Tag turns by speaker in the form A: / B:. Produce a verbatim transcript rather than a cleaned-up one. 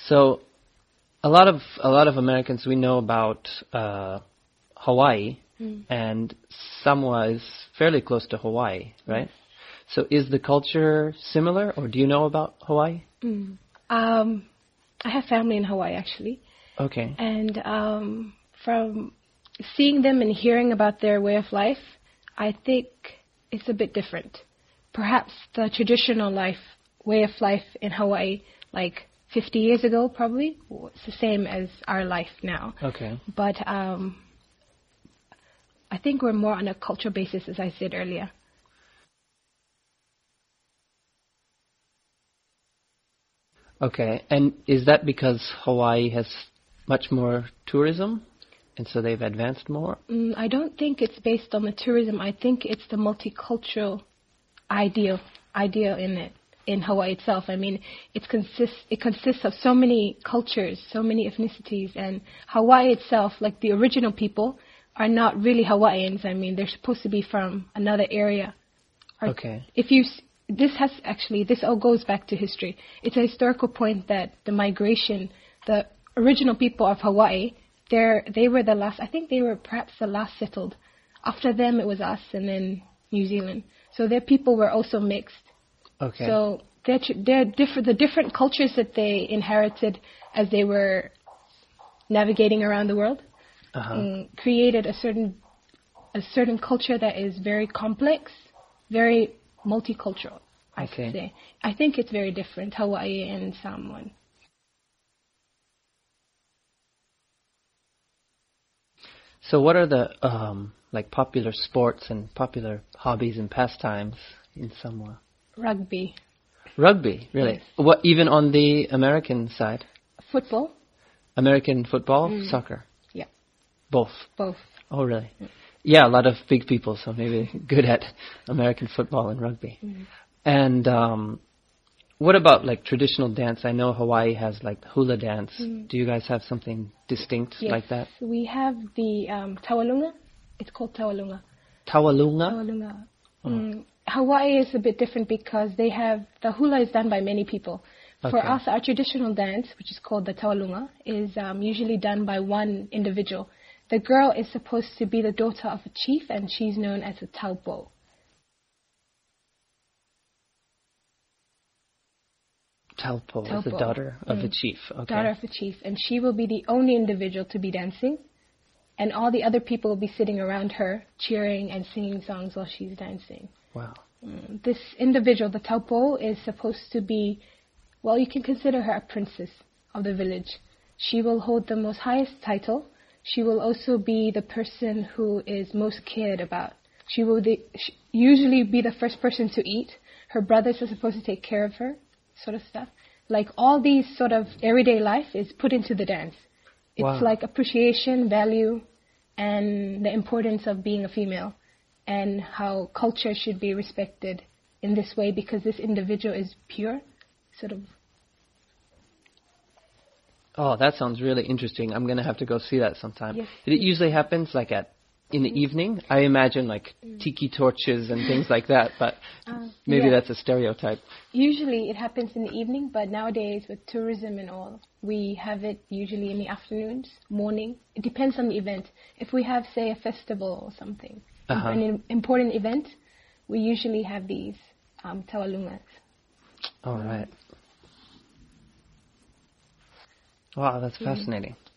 A: So, a lot of a lot of Americans we know about uh, Hawaii, mm. and Samoa is fairly close to Hawaii, right? Mm. So, is the culture similar, or do you know about Hawaii?
B: Mm. Um, I have family in Hawaii, actually.
A: Okay.
B: And um, from seeing them and hearing about their way of life, I think it's a bit different. Perhaps the traditional life, way of life in Hawaii, like fifty years ago, probably, it's the same as our life now.
A: Okay.
B: But um, I think we're more on a cultural basis, as I said earlier.
A: Okay, and is that because Hawaii has much more tourism, and so they've advanced more?
B: Mm, I don't think it's based on the tourism. I think it's the multicultural ideal, ideal in it, in Hawaii itself. I mean, it consists, it consists of so many cultures, so many ethnicities, and Hawaii itself, like the original people, are not really Hawaiians. I mean, they're supposed to be from another area. Or
A: okay.
B: If you... This has actually, this all goes back to history. It's a historical point that the migration, the original people of Hawaii, they're, they were the last, I think they were perhaps the last settled. After them, it was us and then New Zealand. So their people were also mixed.
A: Okay.
B: So they're, they're different, the different cultures that they inherited as they were navigating around the world
A: uh-huh.
B: um, created a certain, a certain culture that is very complex, very multicultural, I
A: okay.
B: should say. I think it's very different, Hawaii and Samoan.
A: So what are the um, like popular sports and popular hobbies and pastimes in Samoa?
B: Rugby.
A: Rugby, really?
B: Yes.
A: What, even on the American side?
B: Football.
A: American football, mm. soccer?
B: Yeah.
A: Both?
B: Both.
A: Oh, really?
B: Yeah.
A: Yeah, a lot of big people, so maybe good at American football and rugby. Mm-hmm. And um, what about like traditional dance? I know Hawaii has like hula dance. Mm-hmm. Do you guys have something distinct
B: yes,
A: like that?
B: We have the um, tawalunga. It's called tawalunga.
A: Tawalunga?
B: Tawalunga. Oh. Mm, Hawaii is a bit different because they have, the hula is done by many people. Okay. For us, our traditional dance, which is called the tawalunga, is um, usually done by one individual. The girl is supposed to be the daughter of a chief, and she's known as a taupo.
A: Taupo, taupo. Is the daughter of mm. a chief. Okay.
B: Daughter of a chief, and she will be the only individual to be dancing, and all the other people will be sitting around her, cheering and singing songs while she's dancing.
A: Wow.
B: Mm. This individual, the taupo, is supposed to be, well, you can consider her a princess of the village. She will hold the most highest title. She will also be the person who is most cared about. She will de- sh- usually be the first person to eat. Her brothers are supposed to take care of her, sort of stuff. Like all these sort of everyday life is put into the dance. It's
A: wow.
B: like appreciation, value, and the importance of being a female, and how culture should be respected in this way because this individual is pure, sort of.
A: Oh, that sounds really interesting. I'm going to have to go see that sometime.
B: Yes.
A: It usually happens like at in the evening. I imagine like mm. tiki torches and things like that, but uh, maybe yeah. that's a stereotype.
B: Usually it happens in the evening, but nowadays with tourism and all, we have it usually in the afternoons, morning. It depends on the event. If we have, say, a festival or something, uh-huh. an important event, we usually have these um, tawalungas.
A: All right. Wow, that's fascinating.